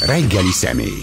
Reggeli személy.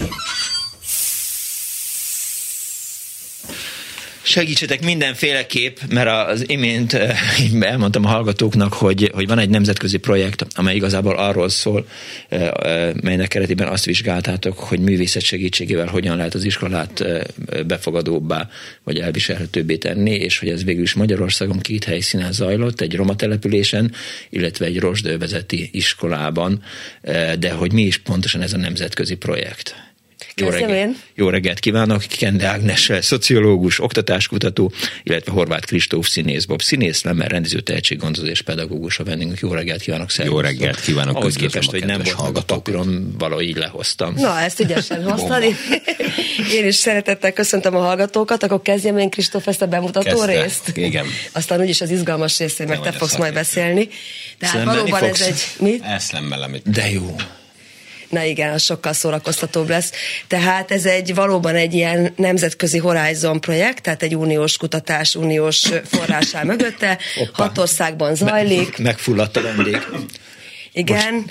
Segítsetek mindenféleképp, mert az imént elmondtam a hallgatóknak, hogy van egy nemzetközi projekt, amely igazából arról szól, melynek keretében azt vizsgáltátok, hogy művészet segítségével hogyan lehet az iskolát befogadóbbá, vagy elviselhetőbbé tenni, és hogy ez végül is Magyarországon 2 helyszínen zajlott, egy roma településen, illetve egy rozsdővezeti iskolában, de hogy mi is pontosan ez a nemzetközi projekt. Jó reggelt kívánok! Kende Ágnes, szociológus, oktatáskutató, illetve Horváth Kristóf színész, Bob színész, Lemmer rendező, tehetséggondozó és pedagógus a vendégünk. Jó reggelt kívánok! Jó reggelt kívánok! Ahhoz képest, hogy nem volt a papíron, valahogy így lehoztam. Na, ezt ügyesen hoztad. Én is szeretettel köszöntöm a hallgatókat, akkor kezdjem én, Kristóf, ezt a bemutató részt. Igen. Aztán úgyis az izgalmas részén meg te fogsz majd beszélni. Tehát valóban ez egy... Mit? Eszlemmelem. De jó! Na igen, az sokkal szórakoztatóbb lesz. Tehát ez valóban egy ilyen nemzetközi Horizon projekt, tehát egy uniós kutatás, uniós forrás áll mögötte. 6 országban zajlik. Megfulladt a vendég. Igen,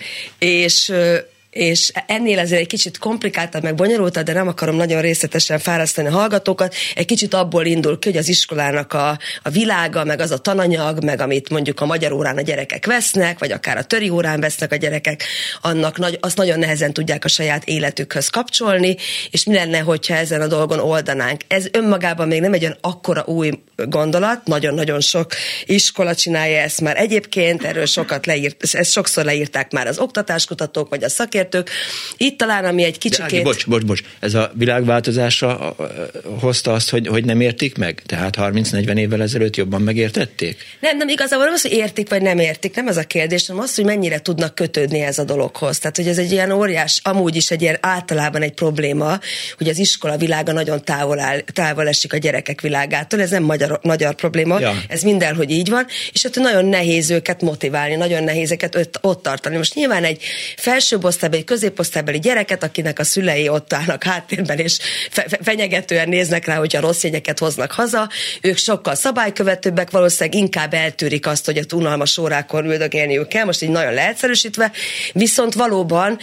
és ennél azért egy kicsit komplikáltabb, meg bonyolultabb, de nem akarom nagyon részletesen fárasztani a hallgatókat. Egy kicsit abból indul ki, hogy az iskolának a világa, meg az a tananyag, meg amit mondjuk a magyar órán a gyerekek vesznek, vagy akár a töri órán vesznek a gyerekek, azt nagyon nehezen tudják a saját életükhöz kapcsolni, és mi lenne, hogyha ezen a dolgon oldanánk. Ez önmagában még nem egy olyan akkora új gondolat, nagyon-nagyon sok iskola csinálja ezt már egyébként, erről ezt sokszor leírták már az oktatáskutatók, vagy a szakértők. Itt talán, ami egy kicsikét... Bocs. Ez a világváltozásra hozta azt, hogy nem értik meg? Tehát 30-40 évvel ezelőtt jobban megértették? Nem, igazából nem az, hogy értik vagy nem értik, nem ez a kérdés, hanem az, hogy mennyire tudnak kötődni ez a dologhoz. Tehát, hogy ez egy ilyen óriás, amúgy is egy ilyen általában egy probléma, hogy az iskola világa nagyon távol esik a gyerekek világától. Ez nem magyar probléma, Ez mindenhogy így van, és hát nagyon nehéz őket motiválni, nagyon nehéz őket ott tartani. Most nyilván egy felsőbb osztályban, egy középosztálybeli gyereket, akinek a szülei ott állnak háttérben, és fenyegetően néznek rá, hogyha rossz jegyeket hoznak haza, ők sokkal szabálykövetőbbek, valószínűleg inkább eltűrik azt, hogy a unalmas órákon üldögélniük kell, most így nagyon leegyszerűsítve, viszont valóban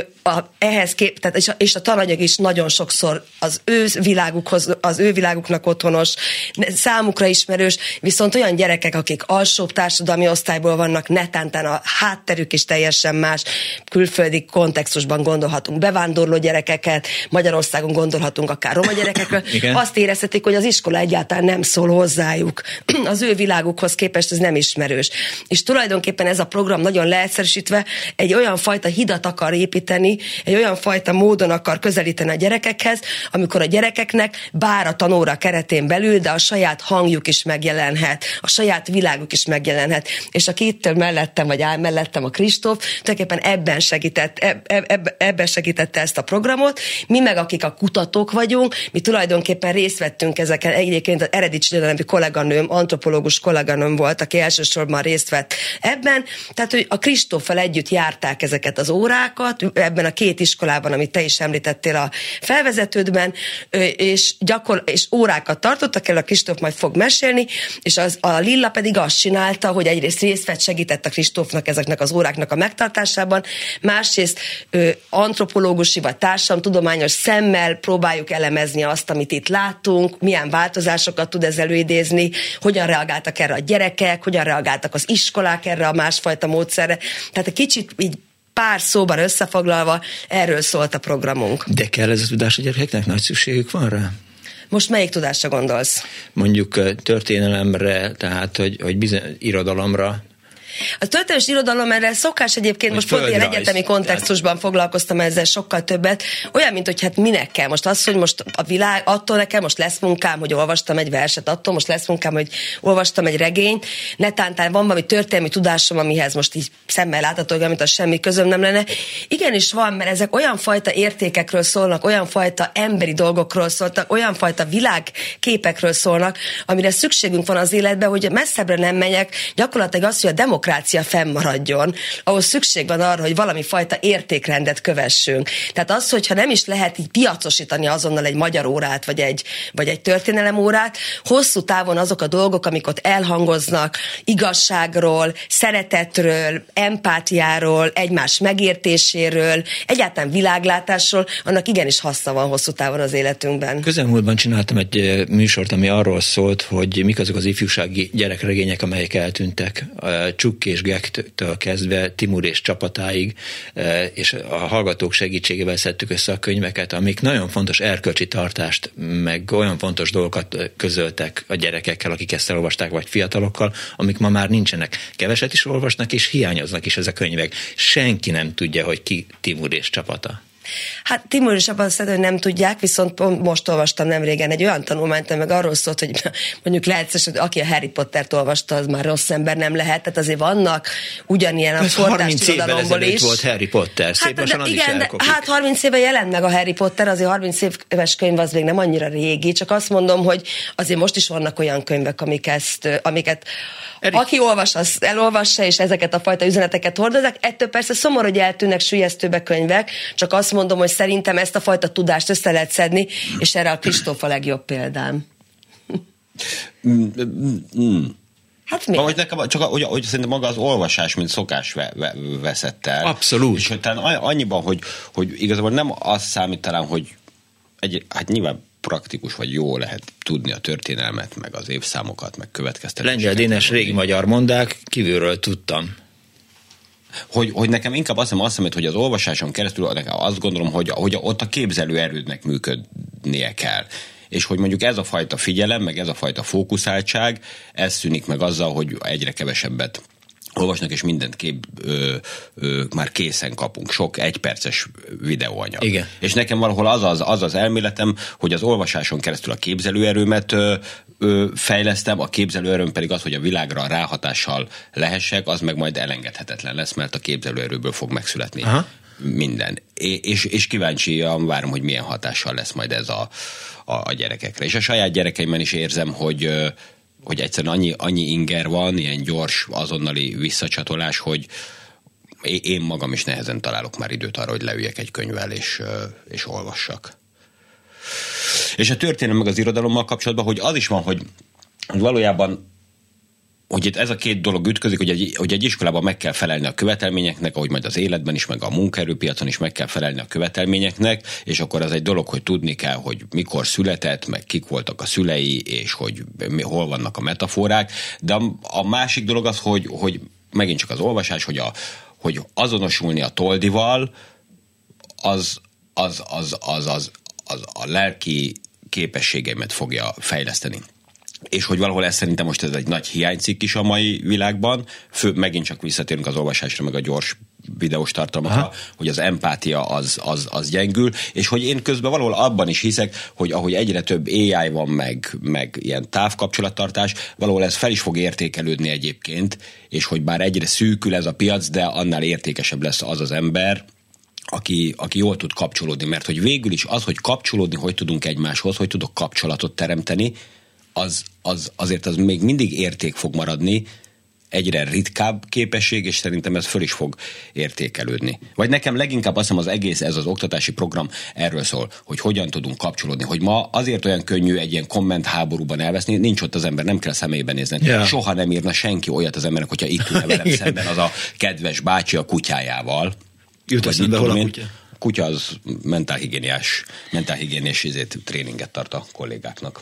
és a tananyag is nagyon sokszor az ő világuknak otthonos, számukra ismerős, viszont olyan gyerekek, akik alsóbb társadalmi osztályból vannak, netántán a hátterük is teljesen más, külföldi kontextusban gondolhatunk bevándorló gyerekeket, Magyarországon gondolhatunk akár roma gyerekekről, azt érezhetik, hogy az iskola egyáltalán nem szól hozzájuk. Az ő világukhoz képest ez nem ismerős. És tulajdonképpen ez a program nagyon leegyszerűsítve egy olyan fajta hidat akar építeni, egy olyan fajta módon akar közelíteni a gyerekekhez, amikor a gyerekeknek bár a tanóra keretén belül, de a saját hangjuk is megjelenhet, a saját világuk is megjelenhet. És aki itt mellettem, vagy áll mellettem a Kristóf, tulajdonképpen ebben segítette ezt a programot. Mi meg, akik a kutatók vagyunk, mi tulajdonképpen részt vettünk ezeken. Egyébként az Eredics Lila kolléganőm, antropológus kolléganőm volt, aki elsősorban részt vett ebben. Tehát, hogy a Kristóffal együtt járták ezeket az órákat, ebben a 2 iskolában, amit te is említettél a felvezetődben, és órákat tartottak el, a Kristóf majd fog mesélni, és a Lilla pedig azt csinálta, hogy egyrészt részt vett, segített a Kristófnak ezeknek az óráknak a megtartásában, másrészt antropológusi vagy társadalomtudományos szemmel próbáljuk elemezni azt, amit itt látunk, milyen változásokat tud ez előidézni, hogyan reagáltak erre a gyerekek, hogyan reagáltak az iskolák erre a másfajta módszerre. Tehát egy kicsit így pár szóban összefoglalva erről szólt a programunk. De kell ez a tudás a gyerekeknek? Nagy szükségük van rá? Most melyik tudásra gondolsz? Mondjuk történelemre, tehát hogy bizony irodalomra. A történelmi irodalom erre szokás egyébként, most pont ilyen egyetemi kontextusban foglalkoztam ezzel sokkal többet, olyan, mint hogy hát minek kell most az, hogy most a világ, attól nekem most lesz munkám, hogy olvastam egy verset, attól most lesz munkám, hogy olvastam egy regényt, netántán van valami történelmi tudásom, amihez most így szemmel látható, mint az semmi közöm nem lenne. Igenis van, mert ezek olyan fajta értékekről szólnak, olyan fajta emberi dolgokról szólnak, olyan fajta világképekről szólnak, amire szükségünk van az életben, hogy messzebbre nem menjek, gyakorlatilag az, hogy a demokrácia fennmaradjon, ahhoz szükség van arra, hogy valami fajta értékrendet kövessünk. Tehát az, hogyha nem is lehet így piacosítani azonnal egy magyar órát, vagy egy történelem órát, hosszú távon azok a dolgok, amik ott elhangoznak, igazságról, szeretetről, empátiáról, egymás megértéséről, egyáltalán világlátásról, annak igenis haszna van hosszú távon az életünkben. Közelmúltban csináltam egy műsort, ami arról szólt, hogy mik azok az ifjúsági gyerekregények, amelyek eltűntek. Csuk és Gektől kezdve Timur és csapatáig, és a hallgatók segítségével szedtük össze a könyveket, amik nagyon fontos erkölcsi tartást, meg olyan fontos dolgokat közöltek a gyerekekkel, akik ezt elolvasták, vagy fiatalokkal, amik ma már nincsenek. Keveset is olvasnak, és hiányoznak is ezek a könyvek. Senki nem tudja, hogy ki Timur és csapata. Hát Timur és abban szerintem, hogy nem tudják, viszont most olvastam nemrégen egy olyan tanulmányt, meg arról szólt, hogy mondjuk lehet, hogy aki a Harry Pottert olvasta, az már rossz ember nem lehet, tehát azért vannak ugyanilyen a forrás irodalomból is. Volt Harry Potter, szép lassan az igen, is hát 30 éve jelent meg a Harry Potter, azért 30 éves könyv az még nem annyira régi, csak azt mondom, hogy azért most is vannak olyan könyvek, amiket aki olvas, az elolvassa, és ezeket a fajta üzeneteket hordozzák. Ettől persze szomorú, hogy eltűnnek sülyeztőbe könyvek, csak azt mondom, hogy szerintem ezt a fajta tudást össze lehet szedni, és erre a Kristóf a legjobb példám. Hát mi? Vagy nekem csak hogy szerintem maga az olvasás, mint szokás veszett el. Abszolút. És hogy annyiban, hogy igazából nem az számít talán, hogy hát nyilván praktikus vagy jó lehet tudni a történelmet, meg az évszámokat, meg következtetéseket. Lengyel Dénes régi magyar mondák, kívülről tudtam. Hogy nekem inkább azt hiszem, hogy az olvasáson keresztül nekem azt gondolom, hogy ott a képzelőerődnek működnie kell. És hogy mondjuk ez a fajta figyelem, meg ez a fajta fókuszáltság, ez szűnik meg azzal, hogy egyre kevesebbet olvasnak, és mindent már készen kapunk. Sok egyperces videóanyag. Igen. És nekem valahol az elméletem, hogy az olvasáson keresztül a képzelőerőmet fejlesztem, a képzelőerőm pedig az, hogy a világra ráhatással lehessek, az meg majd elengedhetetlen lesz, mert a képzelőerőből fog megszületni minden. És kíváncsian várom, hogy milyen hatással lesz majd ez a gyerekekre. És a saját gyerekeimben is érzem, hogy egyszerűen annyi inger van, ilyen gyors, azonnali visszacsatolás, hogy én magam is nehezen találok már időt arra, hogy leüljek egy könyvvel és olvassak. És a történelem meg az irodalommal kapcsolatban, hogy az is van, hogy valójában hogy itt ez a két dolog ütközik, hogy egy iskolában meg kell felelni a követelményeknek, ahogy majd az életben is, meg a munkaerőpiacon is meg kell felelni a követelményeknek, és akkor az egy dolog, hogy tudni kell, hogy mikor született, meg kik voltak a szülei, és hogy hol vannak a metaforák, de a másik dolog az, hogy megint csak az olvasás, hogy azonosulni a Toldival, az a lelki képességeimet fogja fejleszteni. És hogy valahol ez szerintem most ez egy nagy hiánycikk is a mai világban, megint csak visszatérünk az olvasásra, meg a gyors videós tartalmakra, hogy az empátia az gyengül, és hogy én közben valahol abban is hiszek, hogy ahogy egyre több AI van, meg ilyen távkapcsolattartás, valahol ez fel is fog értékelődni egyébként, és hogy bár egyre szűkül ez a piac, de annál értékesebb lesz az ember, aki jól tud kapcsolódni, mert hogy végül is az, hogy kapcsolódni, hogy tudunk egymáshoz, hogy tudok kapcsolatot teremteni, azért az még mindig érték fog maradni, egyre ritkább képesség, és szerintem ez föl is fog értékelődni. Vagy nekem leginkább azt hiszem az egész, ez az oktatási program erről szól, hogy hogyan tudunk kapcsolódni, hogy ma azért olyan könnyű egy ilyen kommentháborúban elveszni, nincs ott az ember, nem kell személybe nézni. Yeah. Soha nem írna senki olyat az embernek, hogyha itt ülne velem szemben az a kedves bácsi a kutyájával. Jut eszembe, hol a kutya? A kutya az mentálhigiéniás tréninget tart a kollégáknak.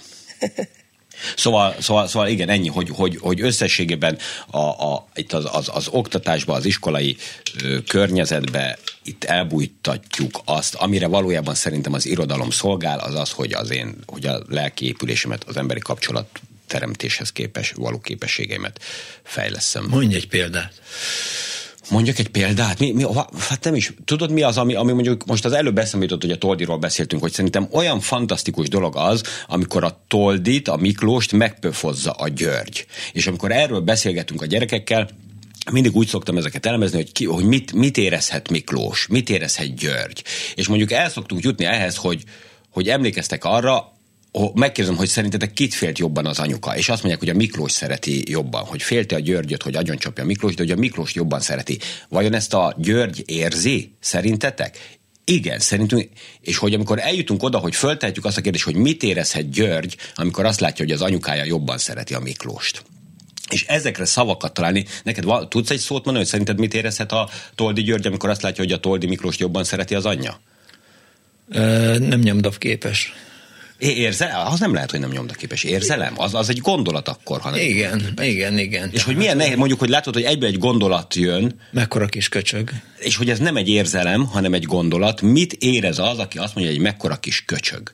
Szóval igen, ennyi, hogy összességében itt az oktatásban, az iskolai környezetben itt elbújtatjuk azt, amire valójában szerintem az irodalom szolgál, az, hogy hogy a lelki épülésemet, az emberi kapcsolat teremtéshez való képességeimet fejleszem. Mondj egy példát. Mondjak egy példát? Hát nem is. Tudod, mi az, ami mondjuk most az előbb eszembe jutott, hogy a Toldiról beszéltünk, hogy szerintem olyan fantasztikus dolog az, amikor a Toldit, a Miklóst megpöfozza a György. És amikor erről beszélgetünk a gyerekekkel, mindig úgy szoktam ezeket elemezni, hogy mit érezhet Miklós, mit érezhet György. És mondjuk el szoktunk jutni ehhez, hogy emlékeztek arra, megkérdezem, hogy szerintetek kit félt jobban az anyuka, és azt mondják, hogy a Miklós szereti jobban, hogy félte a Györgyöt, hogy agyoncsapja a Miklós, de hogy a Miklós jobban szereti. Vajon ezt a György érzi, szerintetek? Igen, szerintünk, és hogy amikor eljutunk oda, hogy föltehetjük azt a kérdést, hogy mit érezhet György, amikor azt látja, hogy az anyukája jobban szereti a Miklóst. És ezekre szavakat találni. Neked tudsz egy szót mondani, hogy szerinted mit érezhet a Toldi György, amikor azt látja, hogy a Toldi Miklóst jobban szereti az anyja? Nem nyomdavképes. Az nem lehet, hogy nem nyomdaképes. Érzelem? Az egy gondolat akkor, hanem... Igen. És hogy milyen nehéz, mondjuk, hogy látod, hogy egyből egy gondolat jön. Mekkora kis köcsög. És hogy ez nem egy érzelem, hanem egy gondolat. Mit érez az, aki azt mondja, hogy egy mekkora kis köcsög?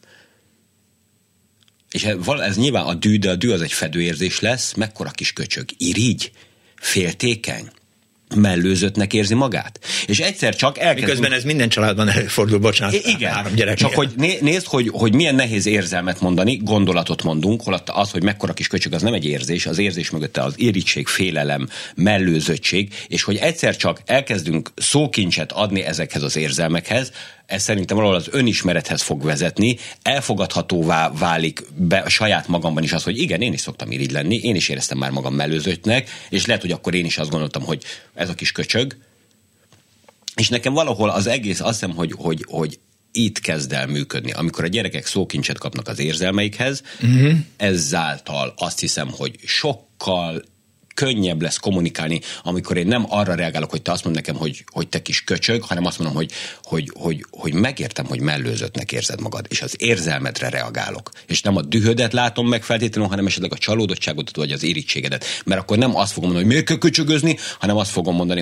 És ez nyilván a dű, de a dű az egy fedőérzés lesz. Mekkora kis köcsög? Irigy? Féltékeny? Mellőzöttnek érzi magát. És egyszer csak elkezdünk... Miközben ez minden családban előfordul, bocsánat. Igen, 3 gyerek. csak hogy nézd, hogy milyen nehéz érzelmet mondani, gondolatot mondunk, holott az, hogy mekkora kis köcsög, az nem egy érzés, az érzés mögötte az irigység, félelem, mellőzöttség, és hogy egyszer csak elkezdünk szókincset adni ezekhez az érzelmekhez, ez szerintem valahol az önismerethez fog vezetni, elfogadhatóvá válik be a saját magamban is az, hogy igen, én is szoktam irigy lenni, én is éreztem már magam mellőzöttnek, és lehet, hogy akkor én is azt gondoltam, hogy ez a kis köcsög. És nekem valahol az egész azt hiszem, hogy itt kezd el működni. Amikor a gyerekek szókincset kapnak az érzelmeikhez, ezáltal azt hiszem, hogy sokkal könnyebb lesz kommunikálni, amikor én nem arra reagálok, hogy te azt mondod nekem, hogy te kis köcsög, hanem azt mondom, hogy megértem, hogy mellőzöttnek érzed magad, és az érzelmedre reagálok. És nem a dühödet látom meg feltétlenül, hanem esetleg a csalódottságot, vagy az irítségedet. Mert akkor nem azt fogom mondani, hogy miért kell köcsögözni, hanem azt fogom mondani,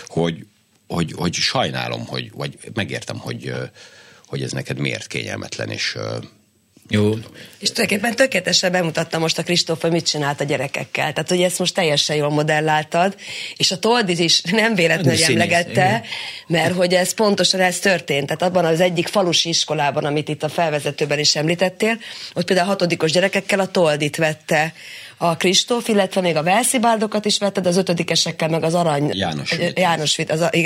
hogy sajnálom, vagy megértem, hogy ez neked miért kényelmetlen, és... Jó. És tulajdonképpen tökéletesen bemutatta most a Kristóf, hogy mit csinált a gyerekekkel. Tehát, hogy ezt most teljesen jól modelláltad, és a Toldit is nem véletlenül emlegette, mert hogy ez pontosan ez történt. Tehát abban az egyik falusi iskolában, amit itt a felvezetőben is említettél, ott például a 6-os gyerekekkel a Toldit vette a Kristóf, illetve még a Velszibáldokat is vetted, az 5-esekkel meg az Arany... János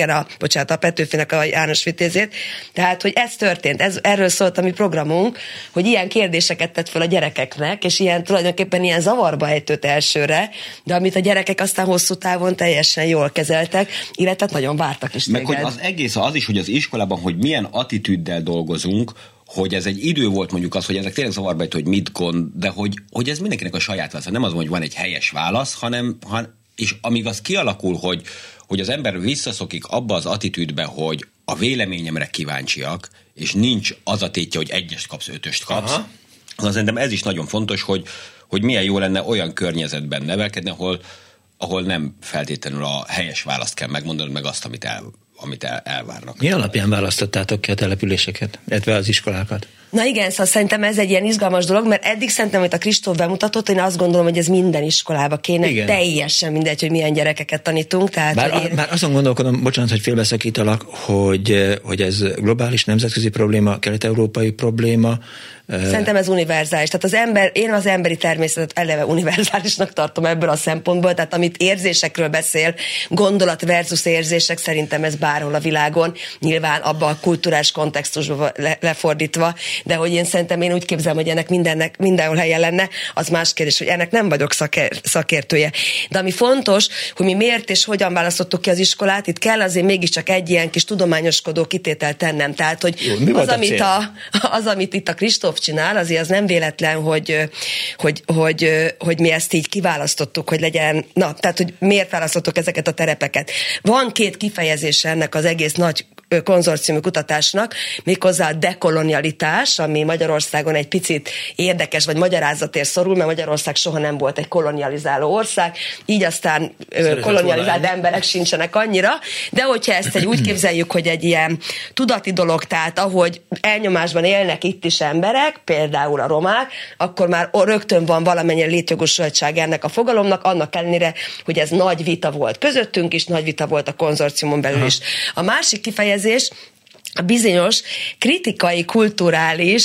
a Petőfinek a János Vitézét. Tehát, hogy ez történt, erről szólt a mi programunk, hogy ilyen kérdéseket tett fel a gyerekeknek, és tulajdonképpen ilyen zavarba ejtőt elsőre, de amit a gyerekek aztán hosszú távon teljesen jól kezeltek, illetve nagyon vártak is téged. Meg hogy az egész az is, hogy az iskolában, hogy milyen attitűddel dolgozunk, hogy ez egy idő volt mondjuk az, hogy ezek tényleg zavarba ejtő, hogy mit gond, de hogy ez mindenkinek a saját válasz. Nem az, hogy van egy helyes válasz, hanem és amíg az kialakul, hogy az ember visszaszokik abba az attitűdbe, hogy a véleményemre kíváncsiak, és nincs az a tétje, hogy 1-est kapsz, 5-öst kapsz. Szerintem ez is nagyon fontos, hogy milyen jó lenne olyan környezetben nevelkedni, ahol nem feltétlenül a helyes választ kell megmondanod, meg azt, amit elvárnak. Mi alapján választottátok ki a településeket, illetve az iskolákat? Na igen, szóval szerintem ez egy ilyen izgalmas dolog, mert eddig szerintem, hogy a Kristóf bemutatott, én azt gondolom, hogy ez minden iskolába kéne, igen. Teljesen mindegy, hogy milyen gyerekeket tanítunk. Tehát, bár azon gondolkodom, bocsánat, hogy félbeszakítalak, hogy ez globális, nemzetközi probléma, kelet-európai probléma. Szerintem ez univerzális. Tehát én az emberi természetet eleve univerzálisnak tartom ebből a szempontból, tehát amit érzésekről beszél, gondolat versus érzések, szerintem ez bárhol a világon, nyilván abban a kulturális kontextusban lefordítva, de hogy én szerintem én úgy képzelem, hogy ennek mindenhol helye lenne, az más kérdés, hogy ennek nem vagyok szakértője. De ami fontos, hogy mi miért és hogyan választottuk ki az iskolát, itt kell azért mégiscsak egy ilyen kis tudományoskodó kitételt tennem. Tehát, hogy jó, az, amit itt a Kristóf csinál, azért az nem véletlen, hogy mi ezt így kiválasztottuk, hogy legyen, tehát, hogy miért választottuk ezeket a terepeket. Van 2 kifejezése ennek az egész nagy konzorciumi kutatásnak, méghozzá a dekolonialitás, ami Magyarországon egy picit érdekes, vagy magyarázatért szorul, mert Magyarország soha nem volt egy kolonializáló ország, így aztán kolonializált emberek sincsenek annyira, de hogyha ezt úgy képzeljük, hogy egy ilyen tudati dolog, tehát ahogy elnyomásban élnek itt is emberek, például a romák, akkor már rögtön van valamennyire létjogosultság ennek a fogalomnak, annak ellenére, hogy ez nagy vita volt közöttünk is, nagy vita volt a konzorciumon belül is. A másik kifejezés a bizonyos kritikai, kulturális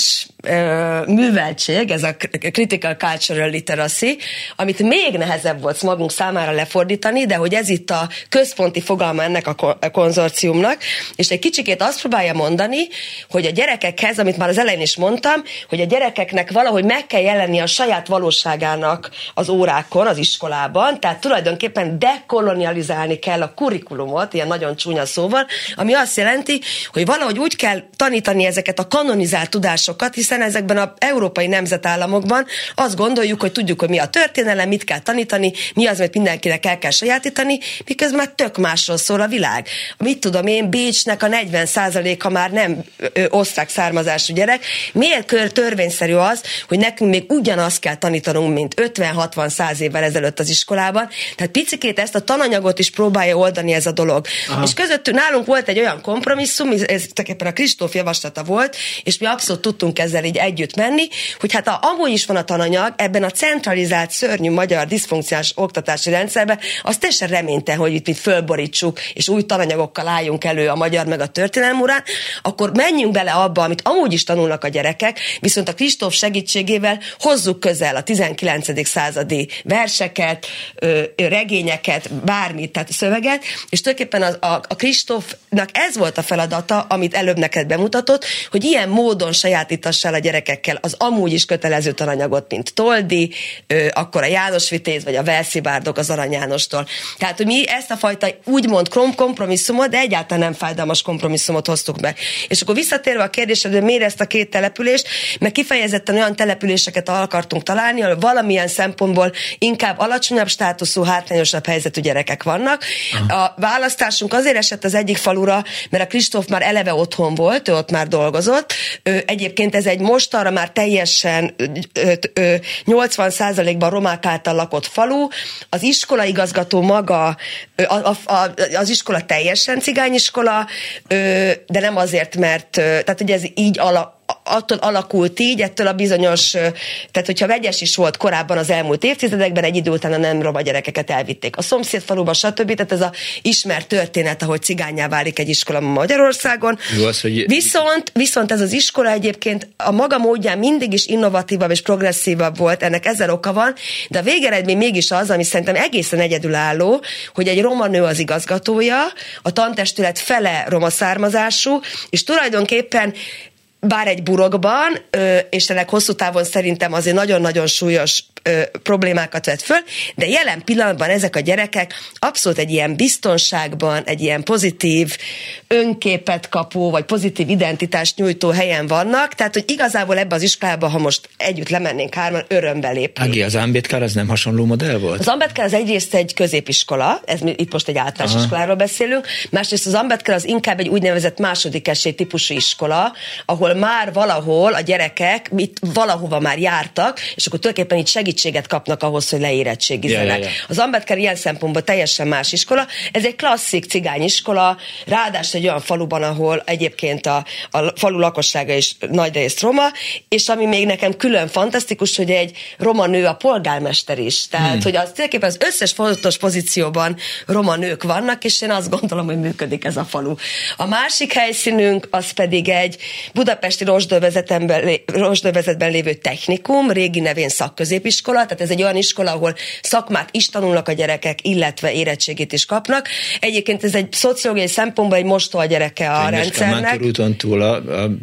műveltség, ez a Critical Cultural Literacy, amit még nehezebb volt magunk számára lefordítani, de hogy ez itt a központi fogalma ennek a konzorciumnak, és egy kicsikét azt próbálja mondani, hogy a gyerekekhez, amit már az elején is mondtam, hogy a gyerekeknek valahogy meg kell jelenni a saját valóságának az órákon, az iskolában, tehát tulajdonképpen dekolonializálni kell a kurikulumot, ilyen nagyon csúnya szóval, ami azt jelenti, hogy valahogy úgy kell tanítani ezeket a kanonizált tudásokat, hiszen ezekben az európai nemzetállamokban azt gondoljuk, hogy tudjuk, hogy mi a történelem, mit kell tanítani, mi az, amit mindenkinek el kell sajátítani, miközben tök másról szól a világ. Mit tudom én, Bécsnek a 40%-a már nem osztrák származású gyerek. Miért törvényszerű az, hogy nekünk még ugyanazt kell tanítanunk, mint 50-60-100 évvel ezelőtt az iskolában? Tehát picikét ezt a tananyagot is próbálja oldani ez a dolog. Aha. És közöttünk nálunk volt egy olyan kompromisszum, ez tulajdonképpen a Kristóf javaslata volt, és mi abszolút tudtunk ezzel így együtt menni, hogy hát amúgy is van a tananyag, ebben a centralizált, szörnyű magyar diszfunkciális oktatási rendszerben, az teljesen reménytelen, hogy itt fölborítsuk, és új tananyagokkal álljunk elő a magyar meg a történelem órán, akkor menjünk bele abba, amit amúgy is tanulnak a gyerekek, viszont a Kristóf segítségével hozzuk közel a 19. századi verseket, regényeket, bármit, tehát szöveget, és tulajdonképpen a Kristófnak ez volt a feladata, amit előbb neked bemutatott, hogy ilyen módon sajátítassál a gyerekekkel az amúgy is kötelező tananyagot, mint Toldi, akkor a János Vitéz, vagy a Velszi bárdok az Arany Jánostól. Tehát, hogy mi ezt a fajta úgymond kompromisszumot, de egyáltalán nem fájdalmas kompromisszumot hoztuk meg. És akkor visszatérve a kérdésre, hogy miért ezt a két települést, mert kifejezetten olyan településeket akartunk találni, ahol valamilyen szempontból inkább alacsonyabb státuszú, hátrányosabb helyzetű gyerekek vannak. A választásunk azért esett az egyik falura, mert a Kristóf már eleve otthon volt, ő ott már dolgozott. Egyébként ez egy mostanra már teljesen 80%-ban romák által lakott falu. Az iskolaigazgató maga, az iskola teljesen cigányiskola, de nem azért, mert tehát, hogy ez így attól alakult így, ettől a bizonyos, tehát hogyha vegyes is volt korábban az elmúlt évtizedekben, egy idő után a nem roma gyerekeket elvitték a szomszédfaluba, stb. Tehát ez a ismert történet, ahogy cigánnyá válik egy iskola Magyarországon. Jó az, hogy... Viszont ez az iskola egyébként a maga módján mindig is innovatívabb és progresszívabb volt, ennek ezzel oka van, de a végeredmény mégis az, ami szerintem egészen egyedülálló, hogy egy roma nő az igazgatója, a tantestület fele roma származású, és tulajdonképpen bár egy burokban, és ennek hosszú távon szerintem azért nagyon-nagyon súlyos problémákat vet föl, de jelen pillanatban ezek a gyerekek abszolút egy ilyen biztonságban, egy ilyen pozitív önképet kapó, vagy pozitív identitást nyújtó helyen vannak, tehát hogy igazából ebbe az iskolába, ha most együtt lemennénk hárman, örömbe lépni. Ági, az Ambedkár az nem hasonló modell volt? Az Ambedkár az egyrészt egy középiskola, itt most egy általános iskoláról beszélünk, másrészt az Ambedkár az inkább egy úgynevezett második esély típusú iskola, ahol már valahol a gyerekek valahova már jártak, és akkor tulajdonképpen itt segítséget kapnak ahhoz, hogy leérettségizzenek. Ja. Az Ambedkár ilyen szempontból teljesen más iskola. Ez egy klasszik cigányiskola, ráadásul egy olyan faluban, ahol egyébként a falu lakossága is nagyrészt roma, és ami még nekem külön fantasztikus, hogy egy roma nő a polgármester is. Tehát, hogy az tulajdonképpen az összes fontos pozícióban roma nők vannak, és én azt gondolom, hogy működik ez a falu. A másik helyszínünk az pedig egy budapesti Rozsdővezetben lévő technikum, régi nevén szakközépiskola, tehát ez egy olyan iskola, ahol szakmát is tanulnak a gyerekek, illetve érettségét is kapnak. Egyébként ez egy szociológiai szempontból egy mostoha gyereke a rendszernek. A úton túl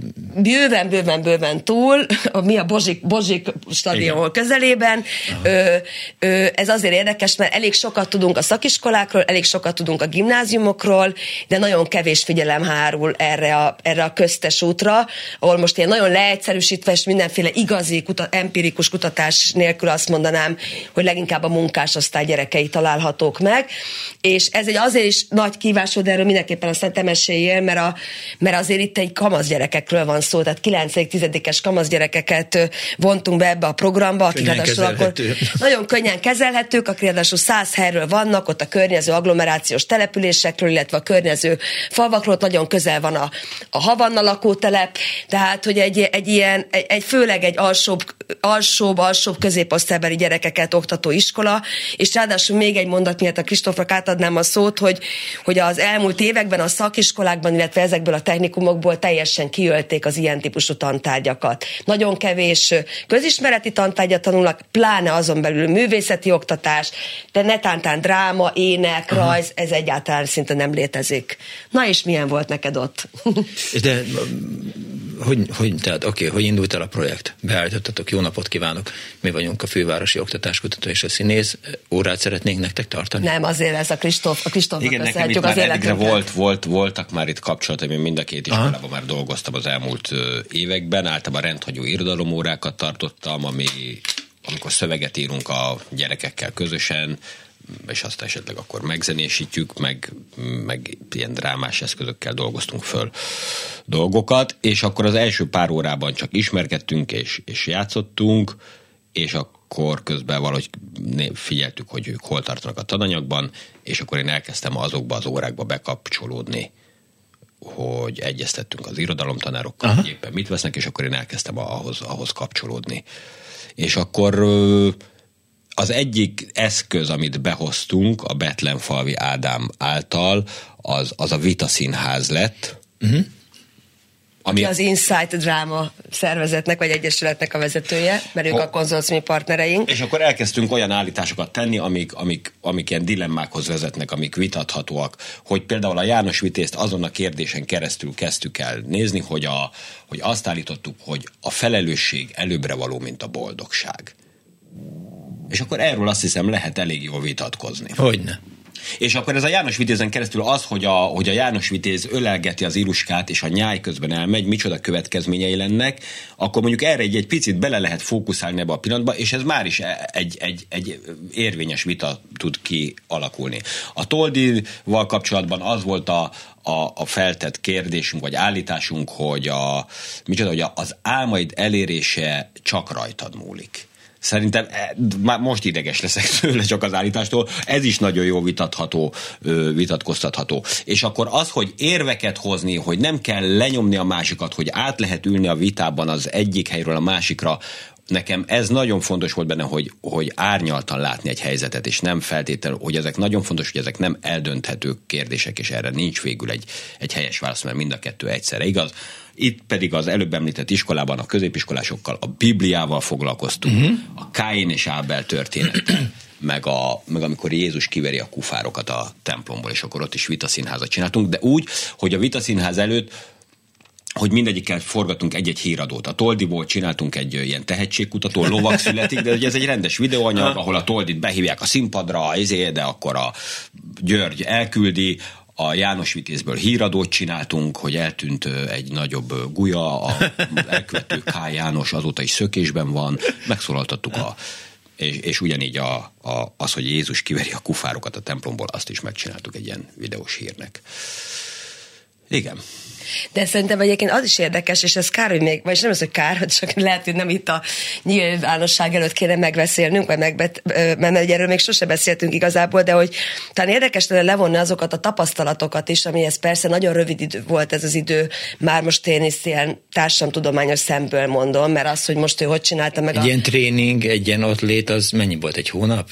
Bőven túl, mi a Bozsik stadion közelében. Ez azért érdekes, mert elég sokat tudunk a szakiskolákról, elég sokat tudunk a gimnáziumokról, de nagyon kevés figyelem hárul erre a köztes útra, ahol most ilyen nagyon leegyszerűsítve és mindenféle igazi empirikus kutatás nélkül azt mondanám, hogy leginkább a munkásosztály gyerekei találhatók meg, és ez egy azért is nagy kívás, de erről mindenképpen aztán te meséljél, mert azért itt egy kamasz gyerekekről van szó, tehát 9.-10-es kamasz gyerekeket vontunk be ebbe a programba, akik ráadásul akkor nagyon könnyen kezelhetők, akik ráadásul 100 helyről vannak, ott a környező agglomerációs településekről, illetve a környező falvakról, nagyon közel van a Havanna lakótelep, tehát, hogy főleg egy alsóbb középosztálybeli gyerekeket oktató iskola, és ráadásul még egy mondat miatt a Kristófnak átadnám a szót, hogy az elmúlt években a szakiskolákban, illetve ezekből a technikumokból teljesen kiölték az ilyen típusú tantárgyakat. Nagyon kevés közismereti tantárgyat tanulnak, pláne azon belül művészeti oktatás, de netántán dráma, ének, rajz, ez egyáltalán szinte nem létezik. Na és milyen volt neked ott? De hogy indult el a projekt? Beállítottatok, jó napot kívánok, mi vagyunk a Fővárosi Oktatáskutató és a Színész, órát szeretnénk nektek tartani? Nem, azért ez a Kristófnak igen, nekem itt már eddigre voltak már itt kapcsolatom, én mind a két iskolában már dolgoztam az elmúlt években, általában rendhagyó irodalomórákat tartottam, amikor szöveget írunk a gyerekekkel közösen, és azt esetleg akkor megzenésítjük, meg ilyen drámás eszközökkel dolgoztunk föl dolgokat, és akkor az első pár órában csak ismerkedtünk, és játszottunk, és akkor közben valahogy figyeltük, hogy ők hol tartanak a tananyagban, és akkor én elkezdtem azokba az órákba bekapcsolódni, hogy egyeztettünk az irodalomtanárokkal, hogy éppen mit vesznek, és akkor én elkezdtem ahhoz kapcsolódni. És akkor az egyik eszköz, amit behoztunk a Betlenfalvi Ádám által, az a Vita Színház lett. Ami az Insight Dráma szervezetnek, vagy egyesületnek a vezetője, mert ők a konzorciumi partnereink. És akkor elkezdtünk olyan állításokat tenni, amik ilyen dilemmákhoz vezetnek, amik vitathatóak, hogy például a János Vitézt azon a kérdésen keresztül kezdtük el nézni, hogy azt állítottuk, hogy a felelősség előbbre való, mint a boldogság. És akkor erről azt hiszem lehet elég jól vitatkozni. Hogyne. És akkor ez a János Vitézen keresztül az, hogy a János Vitéz ölelgeti az Iluskát, és a nyáj közben elmegy, micsoda következményei lennek, akkor mondjuk erre egy picit bele lehet fókuszálni ebbe a pillanatba, és ez már is egy érvényes vita tud kialakulni. A Toldival kapcsolatban az volt a feltett kérdésünk, vagy állításunk, hogy az álmaid elérése csak rajtad múlik. Szerintem már most ideges leszek tőle csak az állítástól, ez is nagyon jó vitatkoztatható. És akkor az, hogy érveket hozni, hogy nem kell lenyomni a másikat, hogy át lehet ülni a vitában az egyik helyről a másikra, nekem ez nagyon fontos volt benne, hogy árnyaltan látni egy helyzetet, és nem feltétlenül, hogy ezek nagyon fontos, hogy ezek nem eldönthető kérdések, és erre nincs végül egy helyes válasz, mert mind a kettő egyszerre igaz. Itt pedig az előbb említett iskolában a középiskolásokkal a Bibliával foglalkoztunk, a Káin és Ábel történettel, meg amikor Jézus kiveri a kufárokat a templomból, és akkor ott is vitaszínházat csináltunk, de úgy, hogy a vitaszínház előtt hogy mindegyikkel forgatunk egy-egy híradót. A Toldiból csináltunk egy ilyen tehetségkutató, lovak születik, de ugye ez egy rendes videóanyag, ahol a Toldit behívják a színpadra, de akkor a György elküldi, a János Vitézből híradót csináltunk, hogy eltűnt egy nagyobb gulya, a elkövető K. János azóta is szökésben van, megszólaltattuk és ugyanígy az, hogy Jézus kiveri a kufárokat a templomból, azt is megcsináltuk egy ilyen videós hírnek. Igen. De szerintem egyébként az is érdekes, és ez kár, hogy még, vagyis nem az, hogy kár, csak lehet, hogy nem itt a nyilvánosság előtt kéne megbeszélnünk, mert erről még sose beszéltünk igazából, de hogy talán érdekes lenne levonni azokat a tapasztalatokat is, amihez persze nagyon rövid idő volt ez az idő, már most én is ilyen társadalomtudományos szemből mondom, mert az, hogy most ő hogy csinálta meg egy ilyen tréning, egy ilyen ott lét, az mennyi volt, egy hónap?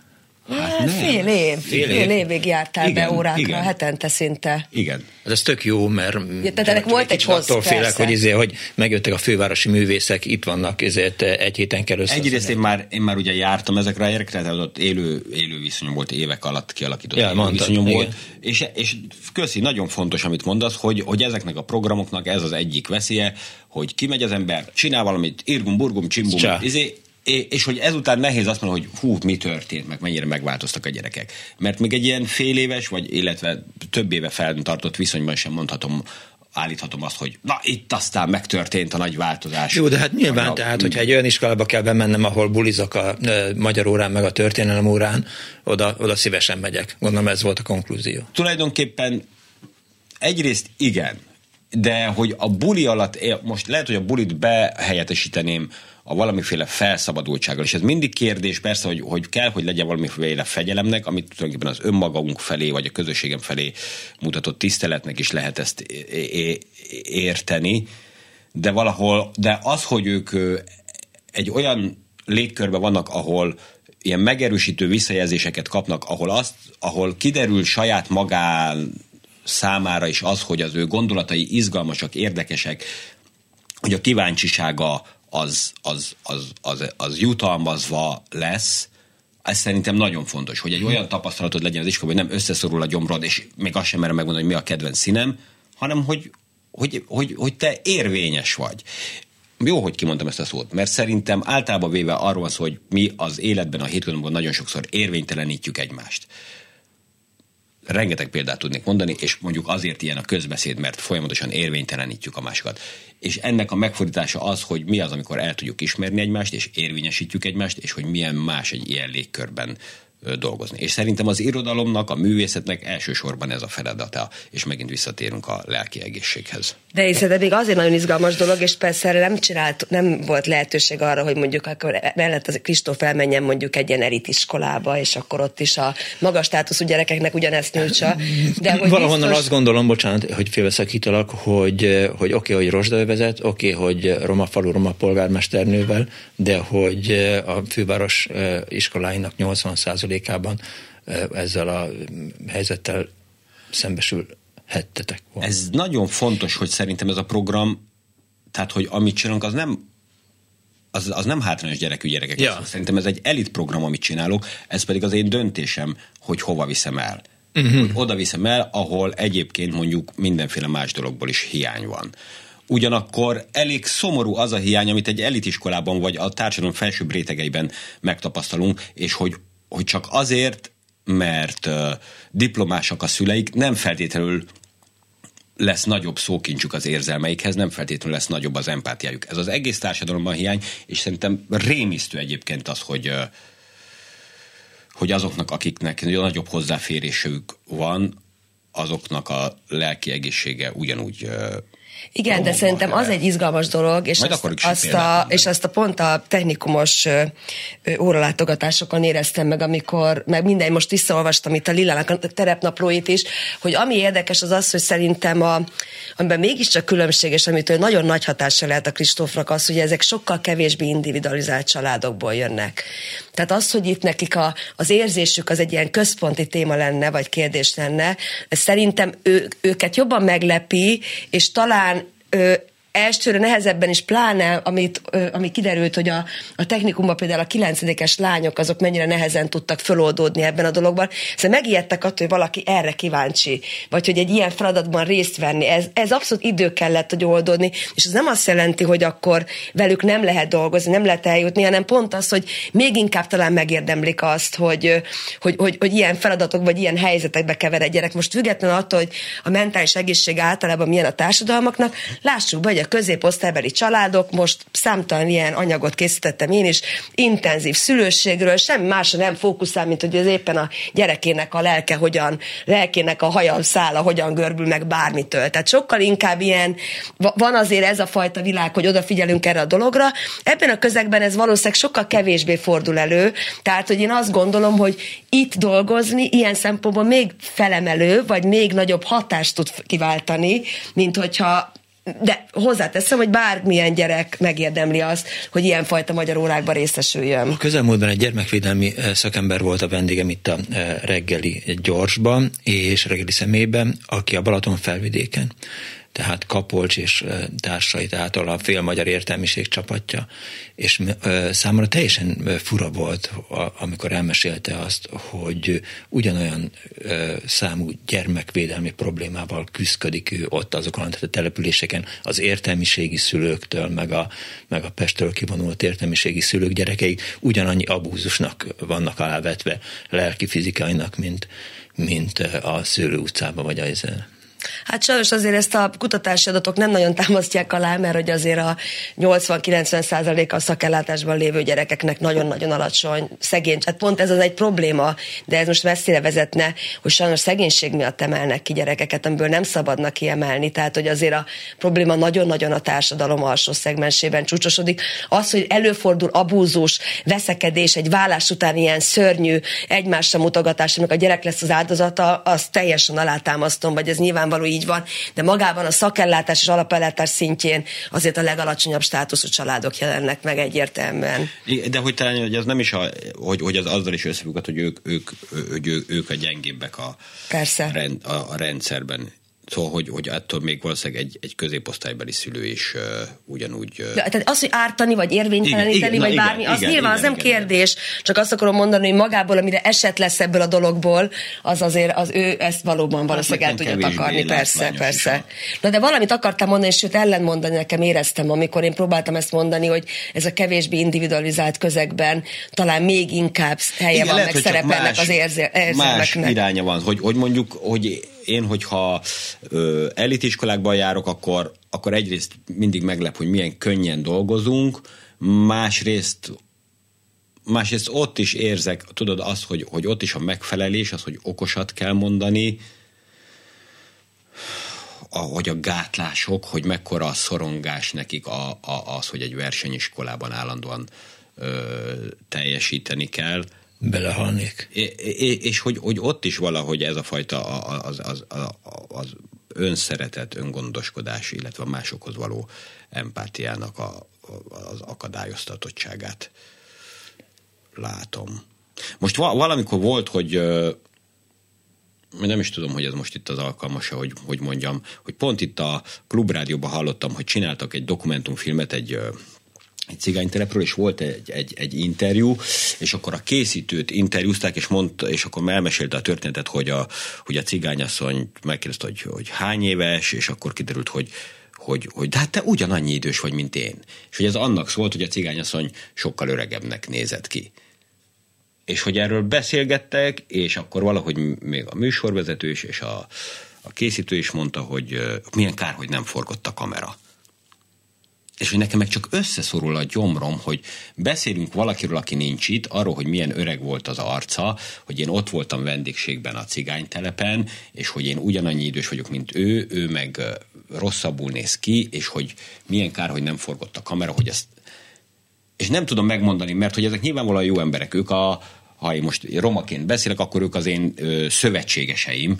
Fél évig jártál be órákra, hetente szinte. Igen. Ez tök jó, mert tehát ennek volt egy hossz, attól félek, hogy megjöttek a fővárosi művészek, itt vannak, ezért egy héten kell össze. Egyrészt én már ugye jártam ezekre a helyekre, tehát ott élő viszonyom volt, évek alatt kialakított élő viszonyom volt. És köszi, nagyon fontos, amit mondasz, hogy ezeknek a programoknak ez az egyik veszélye, hogy kimegy az ember, csinál valamit, irgum, burgum, csimbum, és hogy ezután nehéz azt mondani, hogy mi történt, meg mennyire megváltoztak a gyerekek. Mert még egy ilyen fél éves, vagy illetve több éve feltartott viszonyban sem állíthatom azt, hogy na itt aztán megtörtént a nagy változás. Jó, de hát nyilván, tehát hogyha egy olyan iskolába kell bemennem, ahol bulizok a magyar órán, meg a történelem órán, oda szívesen megyek. Gondolom ez volt a konklúzió. Tulajdonképpen egyrészt igen, de hogy a buli alatt, most lehet, hogy a bulit behelyettesíteném a valamiféle felszabadultsággal, és ez mindig kérdés, persze, hogy kell, hogy legyen valamiféle fegyelemnek, amit tulajdonképpen az önmagunk felé, vagy a közösségem felé mutatott tiszteletnek is lehet ezt érteni, de az, hogy ők egy olyan légkörben vannak, ahol ilyen megerősítő visszajelzéseket kapnak, ahol kiderül saját magán számára is az, hogy az ő gondolatai izgalmasak, érdekesek, hogy a kíváncsisága az jutalmazva lesz. Ez szerintem nagyon fontos, hogy egy olyan tapasztalatod legyen az iskolában, hogy nem összeszorul a gyomrod, és még azt sem merem megmondani, hogy mi a kedvenc színem, hanem hogy te érvényes vagy. Jó, hogy kimondtam ezt a szót, mert szerintem általában véve arról van szó, hogy mi az életben, a hétköznapban nagyon sokszor érvénytelenítjük egymást. Rengeteg példát tudnék mondani, és mondjuk azért ilyen a közbeszéd, mert folyamatosan érvénytelenítjük a másikat. És ennek a megfordítása az, hogy mi az, amikor el tudjuk ismerni egymást, és érvényesítjük egymást, és hogy milyen más egy ilyen légkörben dolgozni. És szerintem az irodalomnak, a művészetnek elsősorban ez a feladata, és megint visszatérünk a lelki egészséghez. De én szerintem még azért nagyon izgalmas dolog, és persze erre nem volt lehetőség arra, hogy mondjuk akkor mellett az Kristóf elmenjen mondjuk egy ilyen elitiskolába, és akkor ott is a magas státuszú gyerekeknek ugyanezt nyújtsa. De hogy valahonnan biztos... azt gondolom, bocsánat, hogy félbeszakítalak, hogy oké, hogy rozsdaövezet, oké, hogy roma falu, roma polgármesternővel, de hogy a főváros iskoláinak 80%-ában ezzel a helyzettel szembesülhettetek volna. Ez nagyon fontos, hogy szerintem ez a program, tehát hogy amit csinálunk, az nem hátrányos gyerekű gyerekek. Ja. Szerintem ez egy elit program, amit csinálok, ez pedig az én döntésem, hogy hova viszem el. Hogy oda viszem el, ahol egyébként mondjuk mindenféle más dologból is hiány van. Ugyanakkor elég szomorú az a hiány, amit egy elitiskolában vagy a társadalom felsőbb rétegeiben megtapasztalunk, és hogy csak azért, mert diplomásak a szüleik, nem feltétlenül lesz nagyobb szókincsük az érzelmeikhez, nem feltétlenül lesz nagyobb az empátiájuk. Ez az egész társadalomban hiány, és szerintem rémisztő egyébként az, hogy azoknak, akiknek nagyobb hozzáférésük van, azoknak a lelki egészsége ugyanúgy igen, de szerintem az egy izgalmas dolog, és azt a pont a technikumos óralátogatásokon éreztem meg, amikor, meg minden, most visszaolvastam itt a Lilának a terepnaplóit is, hogy ami érdekes az az, hogy szerintem amiben mégiscsak különbséges, amitől nagyon nagy hatással lehet a Kristófnak az, hogy ezek sokkal kevésbé individualizált családokból jönnek. Tehát az, hogy itt nekik az érzésük az egy ilyen központi téma lenne, vagy kérdés lenne, szerintem őket jobban meglepi, és talán elsőre nehezebben is, pláne, ami kiderült, hogy a technikumban például a 9-es lányok azok mennyire nehezen tudtak föloldódni ebben a dologban. Szóval megijedtek attól, hogy valaki erre kíváncsi, vagy hogy egy ilyen feladatban részt venni. Ez abszolút idő kellett, hogy oldódni, és ez nem azt jelenti, hogy akkor velük nem lehet dolgozni, nem lehet eljutni, hanem pont az, hogy még inkább talán megérdemlik azt, hogy ilyen feladatok, vagy ilyen helyzetekbe kever egy gyerek. Most függetlenül attól, hogy a mentális egészség általában milyen a társadalmaknak, lássuk be, hogy a középosztálybeli családok, most számtalan ilyen anyagot készítettem én is, intenzív szülőségről, semmi másra nem fókuszál, mint hogy ez éppen a gyerekének a lelkének a haja szála hogyan görbül meg bármitől. Tehát sokkal inkább ilyen, van azért ez a fajta világ, hogy odafigyelünk erre a dologra. Ebben a közegben ez valószínűleg sokkal kevésbé fordul elő, tehát hogy én azt gondolom, hogy itt dolgozni ilyen szempontból még felemelő, vagy még nagyobb hatást tud kiváltani, mint hogyha. De hozzáteszem, hogy bármilyen gyerek megérdemli azt, hogy ilyenfajta magyar órákban részesüljön. A közelmúltban egy gyermekvédelmi szakember volt a vendégem itt a reggeli gyorsban, és reggeli személyben, aki a Balaton felvidéken, tehát Kapolcs és társai, tehát a fél magyar értelmiség csapatja, és számomra teljesen fura volt, amikor elmesélte azt, hogy ugyanolyan számú gyermekvédelmi problémával küszködik ő ott azokon a településeken, az értelmiségi szülőktől, meg a Pestről kivonult értelmiségi szülők gyerekeig ugyanannyi abúzusnak vannak alávetve, lelki, fizikainak, mint a Szőlő utcában, vagy az. Hát sajnos azért ezt a kutatási adatok nem nagyon támasztják alá, mert hogy azért a 80-90% a szakellátásban lévő gyerekeknek nagyon-nagyon alacsony szegény. Hát pont ez az egy probléma, de ez most messzire vezetne, hogy sajnos szegénység miatt emelnek ki gyerekeket, amiből nem szabadnak kiemelni. Tehát, hogy azért a probléma nagyon-nagyon a társadalom alsó szegmensében csúcsosodik. Az, hogy előfordul abúzus, veszekedés, egy vállás után ilyen szörnyű egymásra mutogatás, amikor a gyerek lesz az áldozata, azt teljesen alátámasztom, vagy ez nyilvánvaló így van, de magában a szakellátás és alapellátás szintjén azért a legalacsonyabb státuszú családok jelennek meg egyértelműen. De hogy talán, hogy az nem is hogy az azzal is összefügg, hogy ők a gyengébbek a rendszerben. Szóval, hogy ettől még valószínűleg egy középosztálybeli szülő is ugyanúgy... Tehát az, hogy ártani, vagy érvényteleníteni, vagy bármi, az nyilván az nem kérdés. Csak azt akarom mondani, hogy magából, amire eset lesz ebből a dologból, az azért az ő ezt valóban valószínűleg el tudja takarni. Persze. Na de valamit akartam mondani, és sőt ellentmondani nekem éreztem, amikor én próbáltam ezt mondani, hogy ez a kevésbé individualizált közegben talán még inkább helye van, meg szerepelnek az érzelmeknek. Más iránya van, hogy mondjuk, hogy én, hogyha elitiskolákban járok, akkor egyrészt mindig meglep, hogy milyen könnyen dolgozunk, másrészt ott is érzek, tudod, azt, hogy ott is a megfelelés, az, hogy okosat kell mondani, hogy a gátlások, hogy mekkora a szorongás nekik az, hogy egy versenyiskolában állandóan teljesíteni kell. Belehalnék. És hogy ott is valahogy ez a fajta az önszeretet, öngondoskodás, illetve a másokhoz való empátiának az akadályoztatottságát látom. Most valamikor volt, hogy nem is tudom, hogy ez most itt az alkalmas, hogy mondjam, hogy pont itt a Klubrádióban hallottam, hogy csináltak egy dokumentumfilmet egy cigánytelepről, és volt egy interjú, és akkor a készítőt interjúzták, és akkor elmesélte a történetet, hogy a cigányasszony megkérdezte, hogy hány éves, és akkor kiderült, hogy de hát te ugyanannyi idős vagy, mint én. És hogy ez annak szólt, hogy a cigányasszony sokkal öregebbnek nézett ki. És hogy erről beszélgettek, és akkor valahogy még a műsorvezető is, és a készítő is mondta, hogy milyen kár, hogy nem forgott a kamera. És hogy nekem meg csak összeszorul a gyomrom, hogy beszélünk valakiről, aki nincs itt, arról, hogy milyen öreg volt az arca, hogy én ott voltam vendégségben a cigánytelepen, és hogy én ugyanannyi idős vagyok, mint ő meg rosszabbul néz ki, és hogy milyen kár, hogy nem forgott a kamera, hogy ezt... És nem tudom megmondani, mert hogy ezek nyilvánvalóan jó emberek, ők ha én most romaként beszélek, akkor ők az én szövetségeseim,